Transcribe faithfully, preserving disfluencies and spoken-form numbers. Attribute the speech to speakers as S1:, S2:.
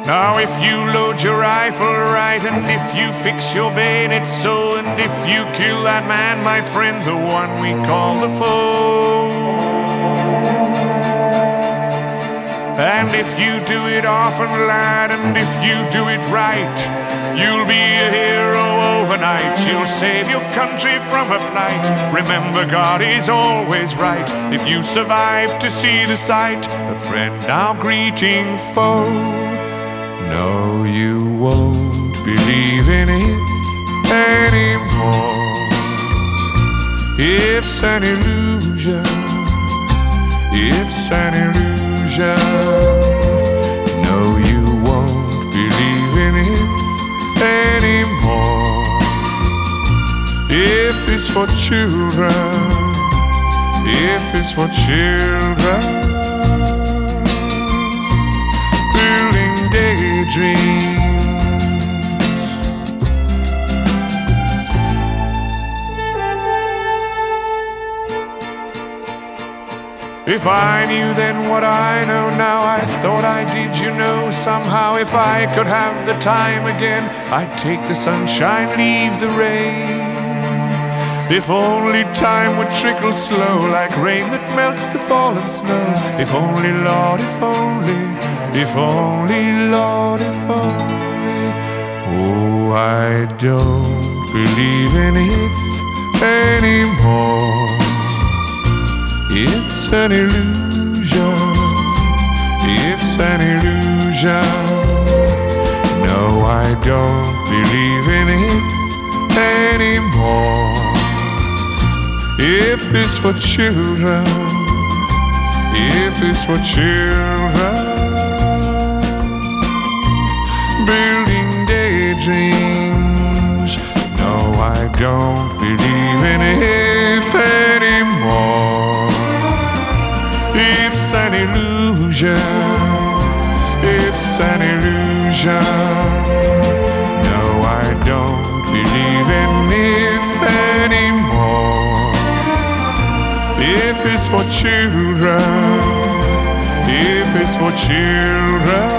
S1: Now if you load your rifle right, and if you fix your bayonet so, and if you kill that man, my friend, the one we call the foe, and if you do it often, lad, and if you do it right, you'll be a hero overnight. You'll save your country from a plight. Remember, God is always right. If you survive to see the sight, a friend now greeting foe. No, you won't believe in it anymore. It's an illusion. It's an illusion. No, you won't believe in it anymore. If it's for children, if it's for children, building daydreams. If I knew then what I know now, I thought I did, you know, somehow. If I could have the time again, I'd take the sunshine, leave the rain. If only time would trickle slow, like rain that melts the fallen snow. If only, Lord, if only, if only, Lord, if only. Oh, I don't believe in if anymore. It's an illusion, it's an illusion. No, I don't believe in it anymore. If it's for children, if it's for children, building daydreams. No, I don't believe in it anymore. It's an illusion, it's an illusion. No, I don't believe in if anymore. If it's for children, if it's for children,